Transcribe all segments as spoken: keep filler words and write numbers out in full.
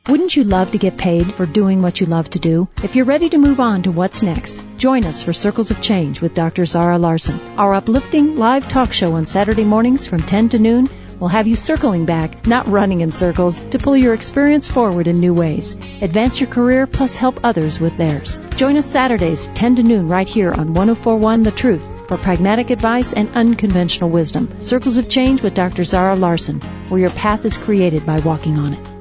Wouldn't you love to get paid for doing what you love to do? If you're ready to move on to what's next, join us for Circles of Change with Doctor Zara Larson. Our uplifting live talk show on Saturday mornings from ten to noon will have you circling back, not running in circles, to pull your experience forward in new ways. Advance your career plus help others with theirs. Join us Saturdays, ten to noon, right here on one oh four point one The Truth for pragmatic advice and unconventional wisdom. Circles of Change with Doctor Zara Larson, where your path is created by walking on it.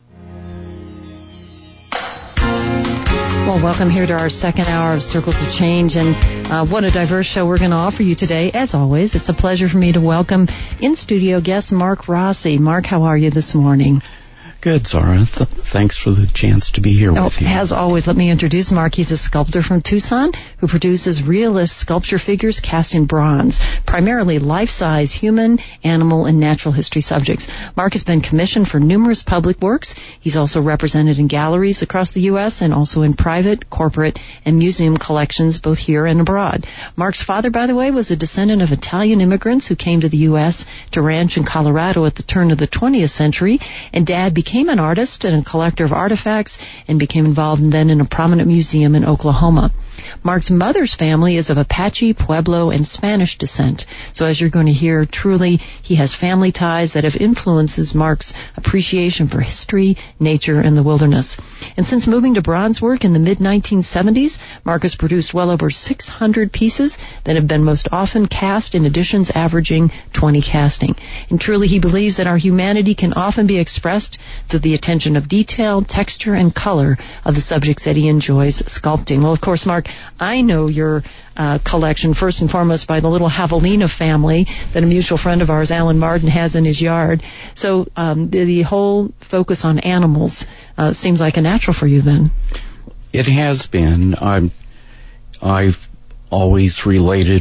Well, welcome here to our second hour of Circles of Change, and uh, what a diverse show we're going to offer you today. As always, it's a pleasure for me to welcome in-studio guest Mark Rossi. Mark, how are you this morning? Good, Zara. Th- thanks for the chance to be here oh, with you. As always, let me introduce Mark. He's a sculptor from Tucson who produces realist sculpture figures cast in bronze, primarily life-size human, animal, and natural history subjects. Mark has been commissioned for numerous public works. He's also represented in galleries across the U S and also in private, corporate, and museum collections both here and abroad. Mark's father, by the way, was a descendant of Italian immigrants who came to the U S to ranch in Colorado at the turn of the twentieth century, and Dad became became an artist and a collector of artifacts and became involved then in a prominent museum in Oklahoma. Mark's mother's family is of Apache, Pueblo, and Spanish descent. So as you're going to hear, truly, he has family ties that have influences Mark's appreciation for history, nature, and the wilderness. And since moving to bronze work in the mid nineteen seventies, Mark has produced well over six hundred pieces that have been most often cast in editions averaging twenty casting. And truly, he believes that our humanity can often be expressed through the attention of detail, texture, and color of the subjects that he enjoys sculpting. Well, of course, Mark, I know your uh, collection first and foremost by the little Javelina family that a mutual friend of ours, Alan Martin, has in his yard. So um, the, the whole focus on animals uh, seems like a natural for you then. It has been. I'm, I've always related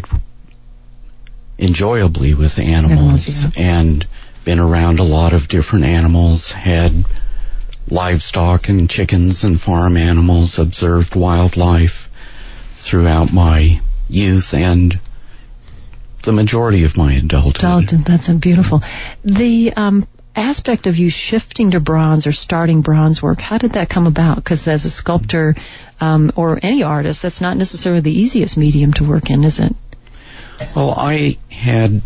enjoyably with animals, animals yeah. and been around a lot of different animals, had livestock and chickens and farm animals, observed wildlife throughout my youth and the majority of my adulthood. Adulthood, that's beautiful. The um, aspect of you shifting to bronze or starting bronze work, how did that come about? Because as a sculptor um, or any artist, that's not necessarily the easiest medium to work in, is it? Well, I had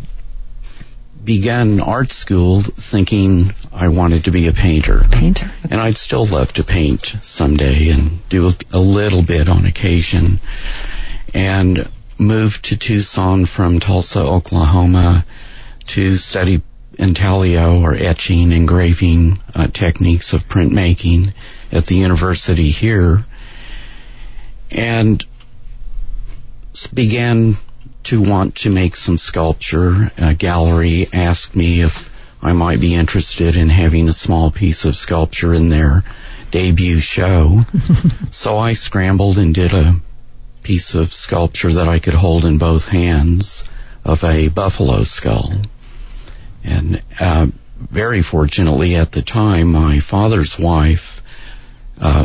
begun art school thinking I wanted to be a painter. Painter. Okay. And I'd still love to paint someday and do a, a little bit on occasion. And moved to Tucson from Tulsa, Oklahoma to study intaglio or etching, engraving uh, techniques of printmaking at the university here. And began to want to make some sculpture. A gallery asked me if I might be interested in having a small piece of sculpture in their debut show. So I scrambled and did a piece of sculpture that I could hold in both hands of a buffalo skull. And uh, very fortunately at the time, my father's wife, uh,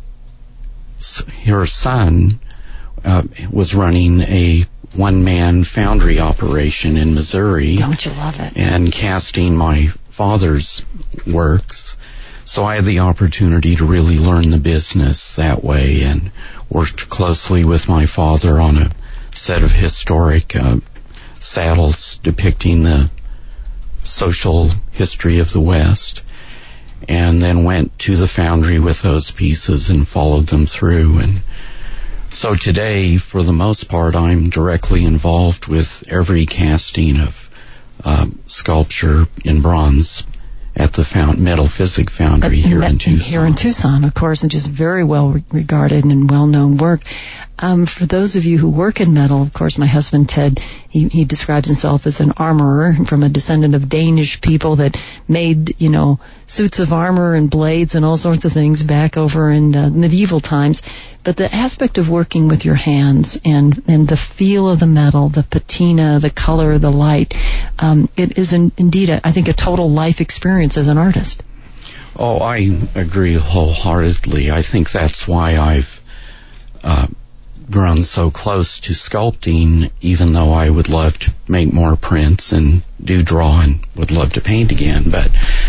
her son, uh, was running a one-man foundry operation in Missouri. Don't you love it? And casting my father's works. So I had the opportunity to really learn the business that way and worked closely with my father on a set of historic uh, saddles depicting the social history of the West, and then went to the foundry with those pieces and followed them through. And so today, for the most part, I'm directly involved with every casting of uh, sculpture in bronze at the found, Metal Physic Foundry here in Tucson. Here in Tucson, of course, and just very well regarded and well-known work. Um, for those of you who work in metal, of course, my husband Ted, he, he describes himself as an armorer from a descendant of Danish people that made, you know, suits of armor and blades and all sorts of things back over in uh, medieval times. But the aspect of working with your hands and, and the feel of the metal, the patina, the color, the light, um, it is an, indeed, a, I think, a total life experience as an artist. Oh, I agree wholeheartedly. I think that's why I've uh, grown so close to sculpting, even though I would love to make more prints and do draw and would love to paint again. But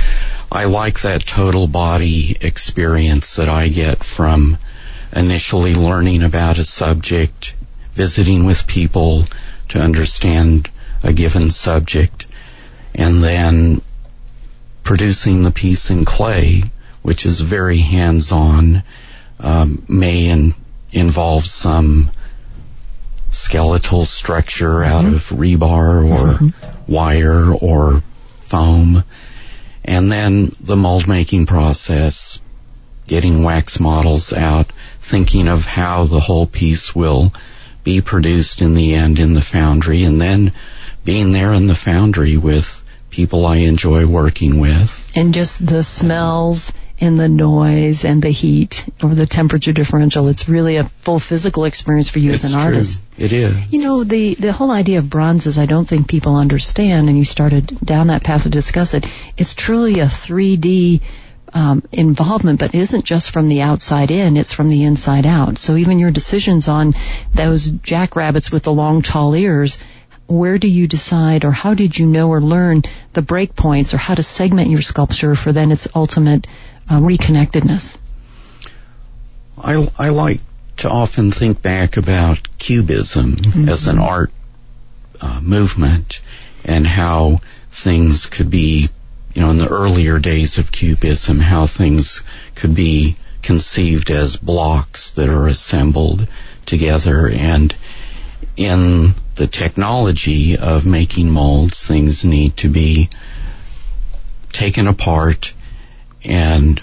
I like that total body experience that I get from initially learning about a subject, visiting with people to understand a given subject, and then producing the piece in clay, which is very hands-on, um, may in, involve some skeletal structure mm-hmm. out of rebar or mm-hmm. wire or foam, and then the mold making process, getting wax models out, thinking of how the whole piece will be produced in the end in the foundry, and then being there in the foundry with people I enjoy working with. And just the smells and the noise and the heat or the temperature differential, it's really a full physical experience for you it's as an true. artist. It is. You know, the, the whole idea of bronzes, I don't think people understand, and you started down that path to discuss it. It's truly a three D Um, involvement, but isn't just from the outside in, it's from the inside out. So even your decisions on those jackrabbits with the long, tall ears, where do you decide, or how did you know or learn the break points, or how to segment your sculpture for then its ultimate uh, reconnectedness? I, I like to often think back about Cubism mm-hmm. as an art uh, movement, and how things could be, you know, in the earlier days of Cubism, how things could be conceived as blocks that are assembled together. And in the technology of making molds, things need to be taken apart and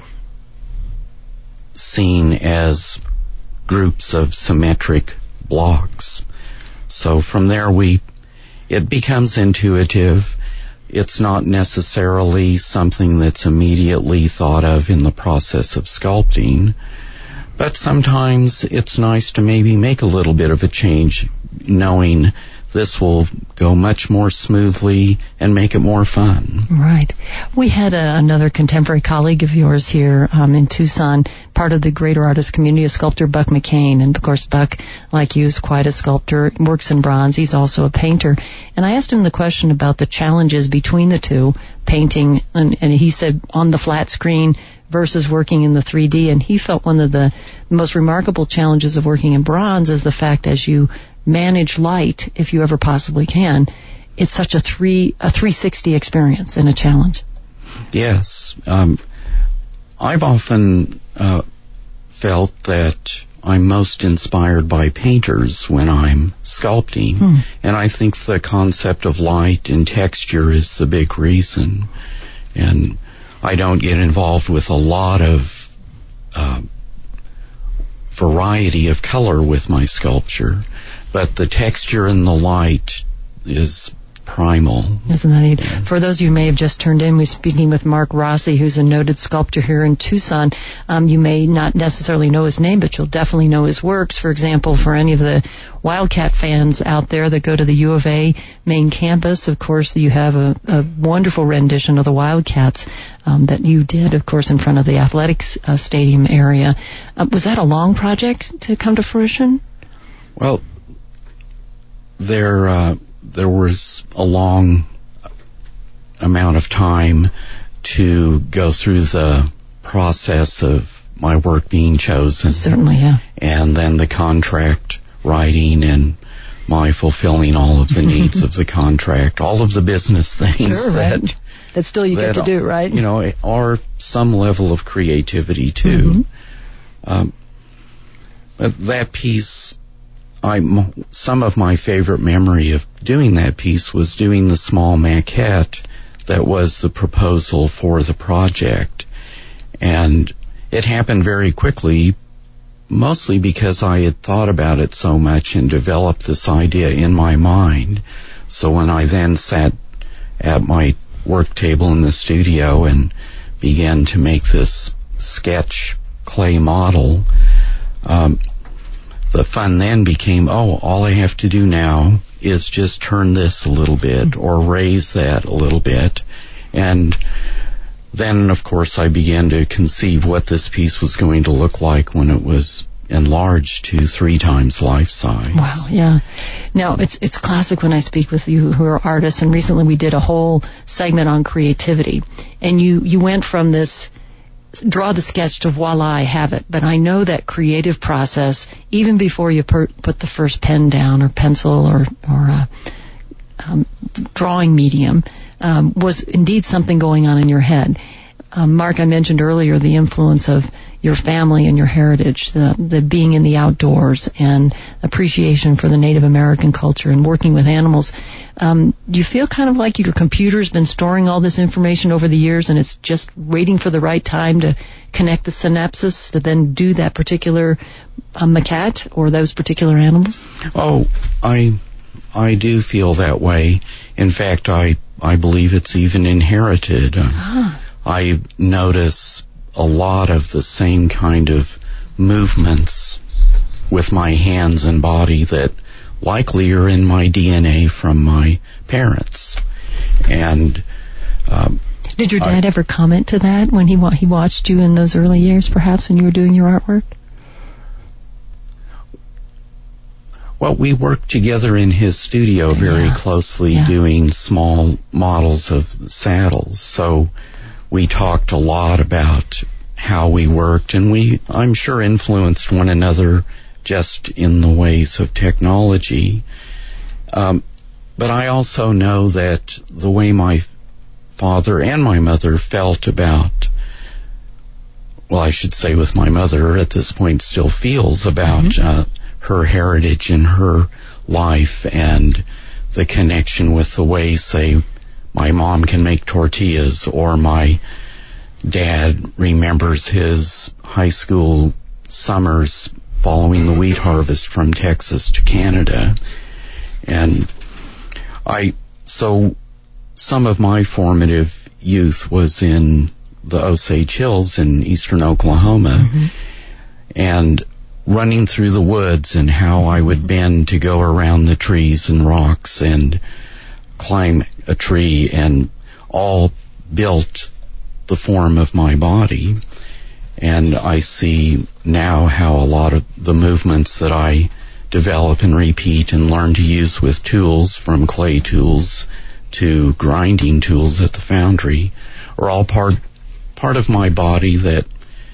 seen as groups of symmetric blocks. So from there we, it becomes intuitive. It's not necessarily something that's immediately thought of in the process of sculpting, but sometimes it's nice to maybe make a little bit of a change, knowing this will go much more smoothly and make it more fun. Right. We had a, another contemporary colleague of yours here um, in Tucson, part of the greater artist community, a sculptor, Buck McCain. And, of course, Buck, like you, is quite a sculptor, works in bronze. He's also a painter. And I asked him the question about the challenges between the two, painting, and, and he said on the flat screen versus working in the three D. And he felt one of the most remarkable challenges of working in bronze is the fact, as you manage light, if you ever possibly can, it's such a three a three sixty experience and a challenge. Yes. Um, I've often uh, felt that I'm most inspired by painters when I'm sculpting, hmm. and I think the concept of light and texture is the big reason. And I don't get involved with a lot of uh, variety of color with my sculpture, but the texture and the light is primal. Isn't that neat? Yeah. For those of you who may have just turned in, we're speaking with Mark Rossi, who's a noted sculptor here in Tucson. Um, you may not necessarily know his name, but you'll definitely know his works. For example, for any of the Wildcat fans out there that go to the U of A main campus, of course, you have a, a wonderful rendition of the Wildcats um, that you did, of course, in front of the athletics uh, stadium area. Uh, was that a long project to come to fruition? Well, there uh, there was a long amount of time to go through the process of my work being chosen. Certainly, yeah. And then the contract writing and my fulfilling all of the needs of the contract, all of the business things sure, that right. that still you that, get to do, right? You know, are some level of creativity too. Mm-hmm. Um, but that piece, I, some of my favorite memory of doing that piece was doing the small maquette that was the proposal for the project. And it happened very quickly, mostly because I had thought about it so much and developed this idea in my mind. So when I then sat at my work table in the studio and began to make this sketch clay model, um, the fun then became, oh, all I have to do now is just turn this a little bit or raise that a little bit. And then, of course, I began to conceive what this piece was going to look like when it was enlarged to three times life size. Wow, yeah. Now, it's it's classic when I speak with you who are artists, and recently we did a whole segment on creativity, and you, you went from this draw the sketch to voila, I have it. But I know that creative process, even before you per, put the first pen down or pencil or, or uh, um, drawing medium, um, was indeed something going on in your head. Um, Mark, I mentioned earlier the influence of your family and your heritage, the, the being in the outdoors and appreciation for the Native American culture and working with animals. Um, do you feel kind of like your computer's been storing all this information over the years and it's just waiting for the right time to connect the synapses to then do that particular uh, maquette or those particular animals? Oh, I I do feel that way. In fact, I, I believe it's even inherited. Ah. I notice a lot of the same kind of movements with my hands and body that likely are in my D N A from my parents. And um, did your dad I, ever comment to that when he wa- he watched you in those early years, perhaps when you were doing your artwork? Well, we worked together in his studio very yeah. closely, yeah. doing small models of saddles. So we talked a lot about how we worked, and we, I'm sure, influenced one another just in the ways of technology. Um, but I also know that the way my father and my mother felt about, well, I should say with my mother at this point still feels about mm-hmm. uh, her heritage and her life and the connection with the way, say, my mom can make tortillas, or my dad remembers his high school summers following the wheat harvest from Texas to Canada. And I, so some of my formative youth was in the Osage Hills in eastern Oklahoma, mm-hmm. and running through the woods and how I would bend to go around the trees and rocks and climb a tree, and all built the form of my body. And I see now how a lot of the movements that I develop and repeat and learn to use with tools, from clay tools to grinding tools at the foundry, are all part part of my body that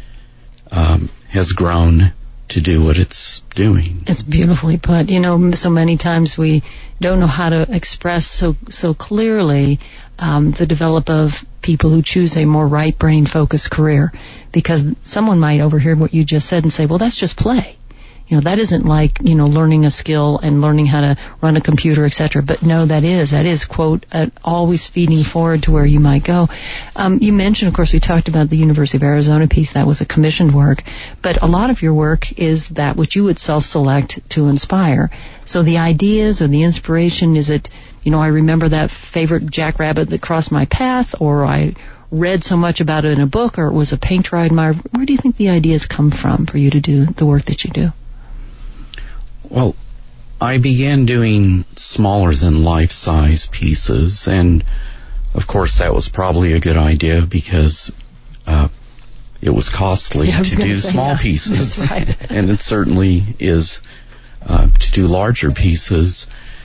um, has grown to do what it's doing. It's beautifully put. You know, so many times we don't know how to express so so clearly um, the develop of people who choose a more right brain focused career, because someone might overhear what you just said and say, well, that's just play. You know, that isn't like, you know, learning a skill and learning how to run a computer, et cetera. But no, that is, that is, quote, uh, always feeding forward to where you might go. Um, you mentioned, of course, we talked about the University of Arizona piece. That was a commissioned work. But a lot of your work is that which you would self-select to inspire. So the ideas or the inspiration, is it, you know, I remember that favorite jackrabbit that crossed my path, or I read so much about it in a book, or it was a painter I admired. Where do you think the ideas come from for you to do the work that you do? Well, I began doing smaller than life-size pieces, and of course that was probably a good idea because uh, it was costly yeah, was to do say, small yeah. pieces, That's right. and it certainly is uh, to do larger pieces.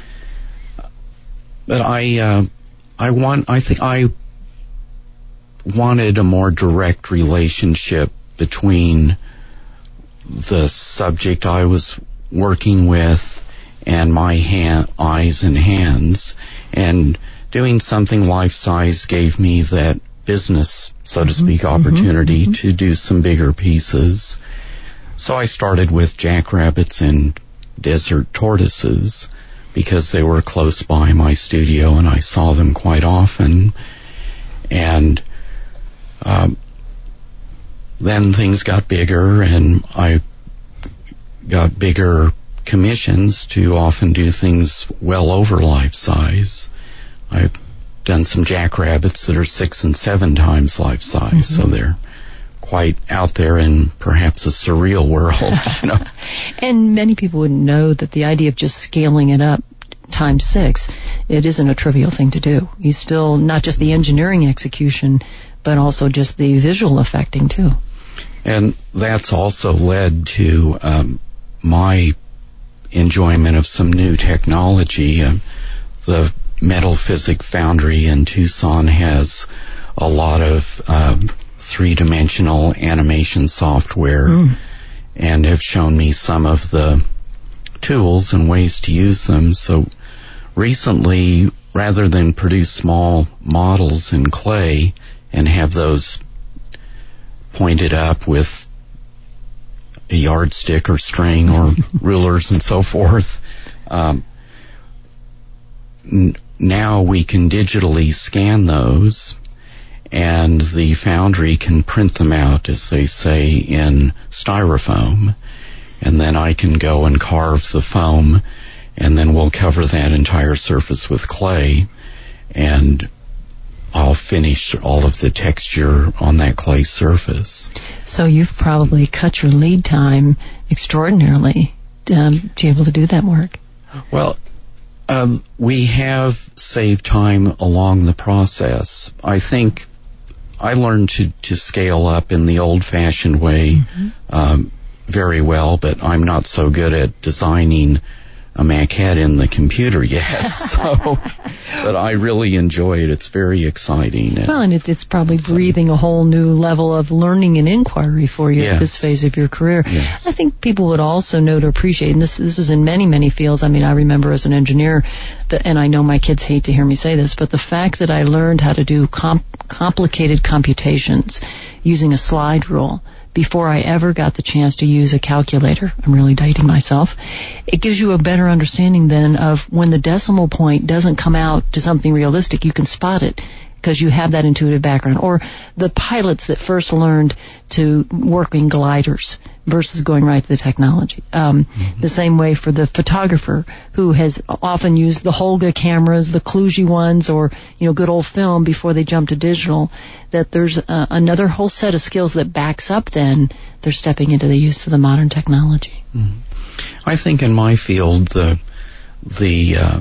But I, uh, I want, I think I wanted a more direct relationship between the subject I was working with and my hand, eyes and hands, and doing something life-size gave me that business, so to speak, mm-hmm, opportunity mm-hmm. to do some bigger pieces. So I started with jackrabbits and desert tortoises because they were close by my studio and I saw them quite often. And um, then things got bigger, and I got bigger commissions to often do things well over life size. I've done some jackrabbits that are six and seven times life size, mm-hmm. so they're quite out there in perhaps a surreal world, you know. And many people wouldn't know that the idea of just scaling it up times six, it isn't a trivial thing to do. You still, not just the engineering execution, but also just the visual effecting too. And that's also led to um, my enjoyment of some new technology. Uh, the Metal Physic Foundry in Tucson has a lot of um, three-dimensional animation software mm. and have shown me some of the tools and ways to use them. So recently, rather than produce small models in clay and have those pointed up with a yardstick or string or rulers and so forth, um, n- now we can digitally scan those, and the foundry can print them out, as they say, in styrofoam, and then I can go and carve the foam, and then we'll cover that entire surface with clay, and I'll finish all of the texture on that clay surface. So you've probably cut your lead time extraordinarily um, to be able to do that work. Well, um, we have saved time along the process. I think I learned to, to scale up in the old-fashioned way mm-hmm. um, very well, but I'm not so good at designing a maquette in the computer yet, so, but I really enjoy it. It's very exciting. Well, and it, it's probably so, breathing a whole new level of learning and inquiry for you yes. at this phase of your career. Yes. I think people would also know to appreciate, and this, this is in many, many fields. I mean, I remember as an engineer, that, and I know my kids hate to hear me say this, but the fact that I learned how to do comp- complicated computations using a slide rule before I ever got the chance to use a calculator. I'm really dating myself. It gives you a better understanding then of when the decimal point doesn't come out to something realistic, you can spot it because you have that intuitive background. Or the pilots that first learned to work in gliders versus going right to the technology. Um, mm-hmm. The same way for the photographer who has often used the Holga cameras, the Kluge ones, or, you know, good old film before they jump to digital, that there's uh, another whole set of skills that backs up then they're stepping into the use of the modern technology. Mm-hmm. I think in my field, the, the, uh,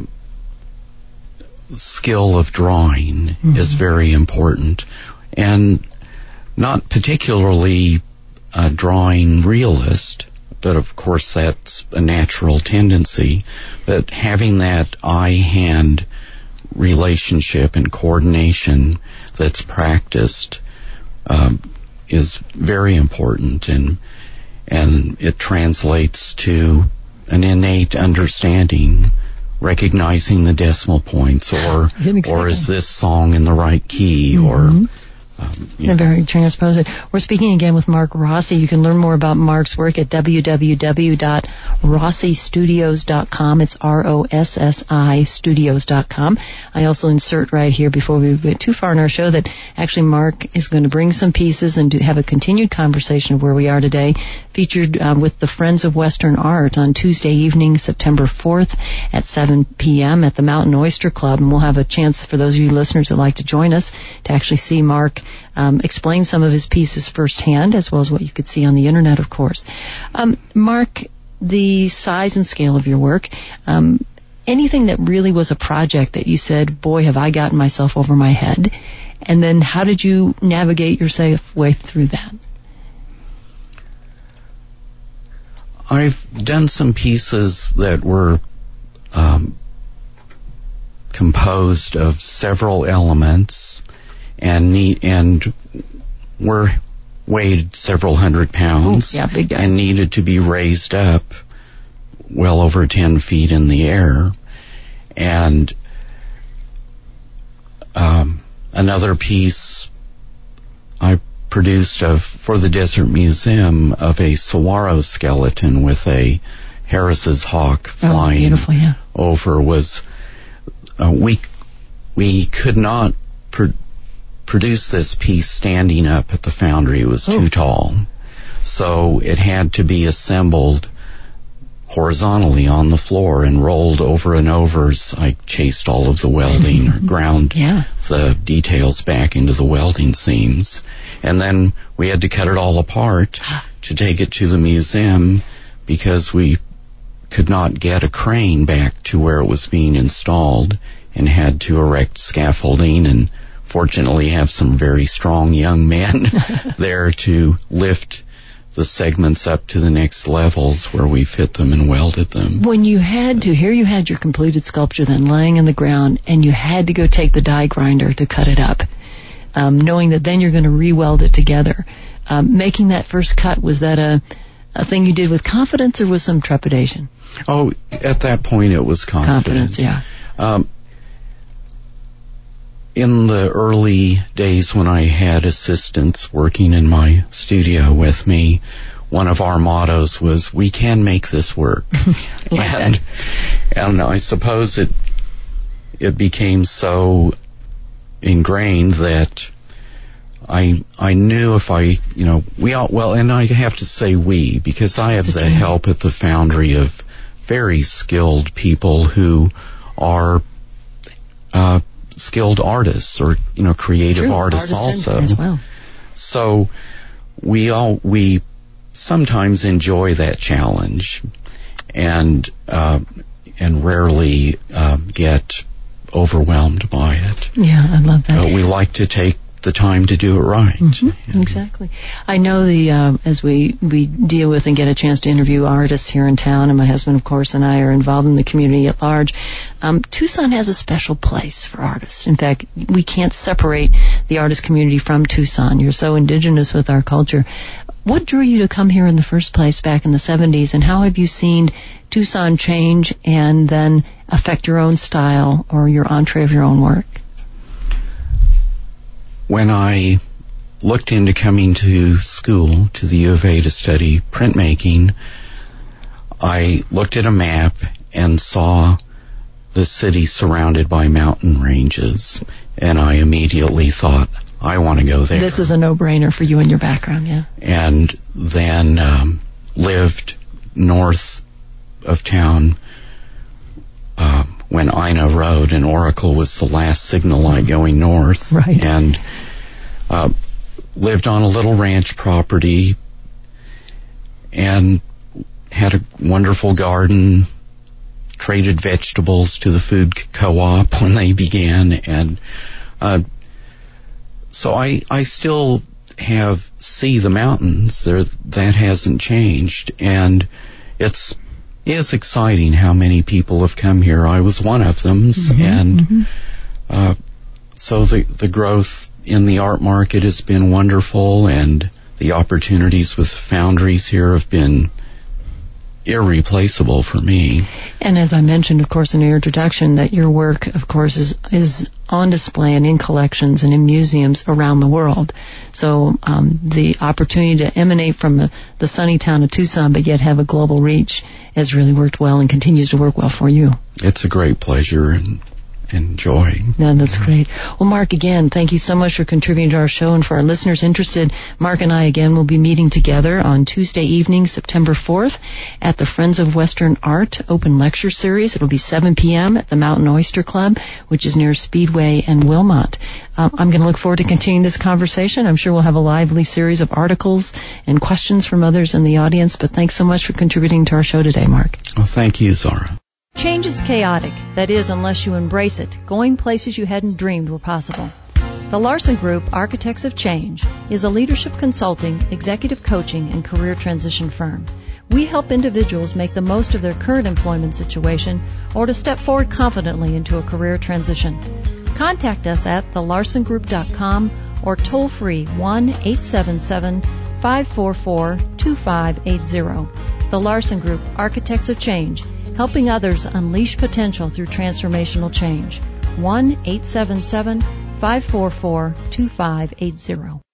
skill of drawing mm-hmm. is very important, and not particularly uh, drawing realist, but of course that's a natural tendency, but having that eye-hand relationship and coordination that's practiced um, is very important, and and it translates to an innate understanding, recognizing the decimal points, or exactly. or is this song in the right key, mm-hmm. or um, yeah. very transpose it. We're speaking again with Mark Rossi. You can learn more about Mark's work at w w w dot rossi studios dot com. It's R O S S I studios dot com. I also insert right here before we get too far in our show that actually Mark is going to bring some pieces and do have a continued conversation of where we are today, featured uh, with the Friends of Western Art on Tuesday evening, September fourth at seven p.m. at the Mountain Oyster Club. And we'll have a chance for those of you listeners that like to join us to actually see Mark um, explain some of his pieces firsthand, as well as what you could see on the internet, of course. Um, Mark, the size and scale of your work, um, anything that really was a project that you said, boy, have I gotten myself over my head, and then how did you navigate your safe way through that? I've done some pieces that were um, composed of several elements and need, and were weighed several hundred pounds. Ooh, yeah, big guys. And needed to be raised up well over ten feet in the air. And um, another piece I produced of for the Desert Museum of a saguaro skeleton with a Harris's hawk flying oh, beautiful, yeah. over was uh, we we could not pr- produce this piece standing up at the foundry. It was oh. too tall, so it had to be assembled horizontally on the floor and rolled over and over as I chased all of the welding or ground yeah. the details back into the welding seams. And then we had to cut it all apart to take it to the museum because we could not get a crane back to where it was being installed and had to erect scaffolding and fortunately have some very strong young men there to lift the segments up to the next levels where we fit them and welded them. When you had to, here you had your completed sculpture then laying in the ground, and you had to go take the die grinder to cut it up, um, knowing that then you're going to re-weld it together. Um, making that first cut, was that a, a thing you did with confidence or with some trepidation? Oh, at that point it was confidence. Confidence, yeah. Um, in the early days when I had assistants working in my studio with me, one of our mottos was, "We can make this work." Like and that. and I suppose it it became so ingrained that I I knew if I, you know, we all, well, and I have to say we, because I have It's a the team. help at the foundry of very skilled people who are uh skilled artists, or, you know, creative True, artists artisan also. as well. So we all we sometimes enjoy that challenge, and uh, and rarely uh, get overwhelmed by it. Yeah, I love that. Uh, we like to take the time to do it right. Mm-hmm, exactly. I know the uh, as we we deal with and get a chance to interview artists here in town, and my husband, of course, and I are involved in the community at large. Um, Tucson has a special place for artists. In fact, we can't separate the artist community from Tucson. You're so indigenous with our culture. What drew you to come here in the first place back in the seventies, and how have you seen Tucson change and then affect your own style or your entree of your own work? When I looked into coming to school, to the U of A, to study printmaking, I looked at a map and saw the city surrounded by mountain ranges, and I immediately thought, I want to go there. This is a no-brainer for you and your background, yeah. And then um, lived north of town uh, when Ina Road and Oracle was the last signal light going north. Right. And uh, lived on a little ranch property and had a wonderful garden, traded vegetables to the food co-op when they began, and uh, so I I still have see the mountains there. That hasn't changed, and it's is exciting how many people have come here. I was one of them, Mm-hmm, and mm-hmm. Uh, so the the growth in the art market has been wonderful, and the opportunities with foundries here have been irreplaceable for me. And as I mentioned, of course, in your introduction, that your work, of course, is is on display and in collections and in museums around the world. So um, the opportunity to emanate from the, the sunny town of Tucson, but yet have a global reach, has really worked well and continues to work well for you. It's a great pleasure and and joy. Yeah, that's great. Well, Mark, again, thank you so much for contributing to our show. And for our listeners interested, Mark and I, again, will be meeting together on Tuesday evening, September fourth, at the Friends of Western Art Open Lecture Series. It'll be seven p.m. at the Mountain Oyster Club, which is near Speedway and Wilmot. Um, I'm going to look forward to continuing this conversation. I'm sure we'll have a lively series of articles and questions from others in the audience. But thanks so much for contributing to our show today, Mark. Well, thank you, Zara. Change is chaotic. That is, unless you embrace it, going places you hadn't dreamed were possible. The Larson Group, Architects of Change, is a leadership consulting, executive coaching, and career transition firm. We help individuals make the most of their current employment situation or to step forward confidently into a career transition. Contact us at the larson group dot com or toll free one eight seven seven, five four four, two five eight zero. The Larson Group, Architects of Change, helping others unleash potential through transformational change. one eight seven seven, five four four, two five eight zero.